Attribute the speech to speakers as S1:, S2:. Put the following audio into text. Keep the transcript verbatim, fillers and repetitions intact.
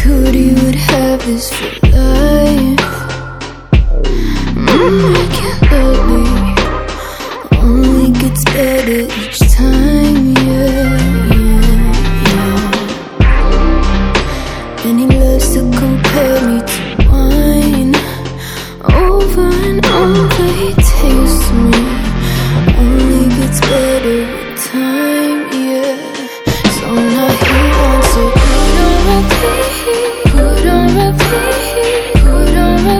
S1: could, you would have this for life. mm, I can't believe only gets better each time, yeah, yeah, yeah. Any